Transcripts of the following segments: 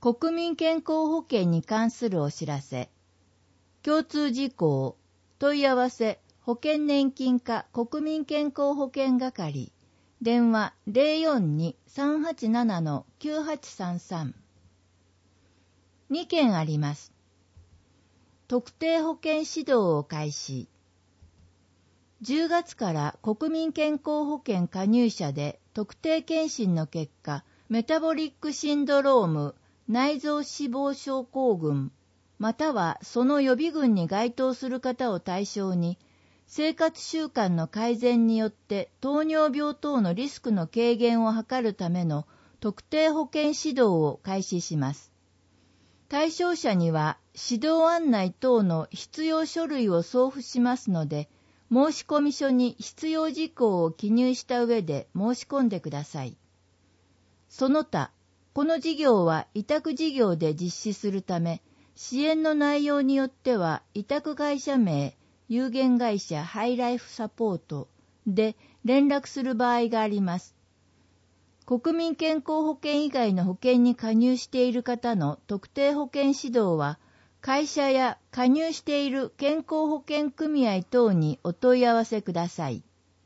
国民健康保険に関するお知らせ。共通事項。問い合わせ。保険年金課国民健康保険係。電話 042-387-9833。2件あります。特定保険指導を開始。10月から国民健康保険加入者で特定健診の結果、メタボリックシンドローム、内臓脂肪症候群、またはその予備群に該当する方を対象に、生活習慣の改善によって糖尿病等のリスクの軽減を図るための特定保険指導を開始します。対象者には指導案内等の必要書類を送付しますので、申込書に必要事項を記入した上で申し込んでください。その他、この事業は委託事業で実施するため、支援の内容によっては委託会社名、有限会社ハイライフサポートで連絡する場合があります。国民健康保険以外の保険に加入している方の特定保険指導は、会社や加入している健康保険組合等にお問い合わせください。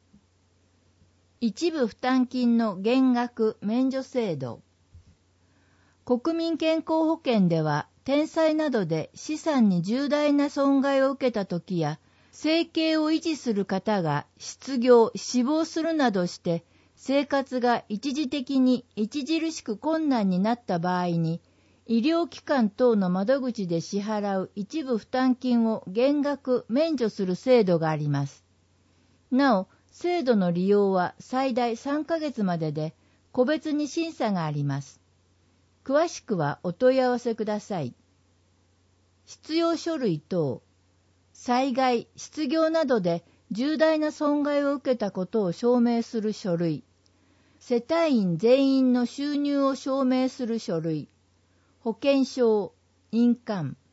一部負担金の減額免除制度。国民健康保険では、天災などで資産に重大な損害を受けたときや、生計を維持する方が失業、死亡するなどして、生活が一時的に著しく困難になった場合に、医療機関等の窓口で支払う一部負担金を減額免除する制度があります。なお、制度の利用は最大3ヶ月までで、個別に審査があります。詳しくはお問い合わせください。必要書類等。災害、失業などで重大な損害を受けたことを証明する書類。世帯員全員の収入を証明する書類。保険証、印鑑。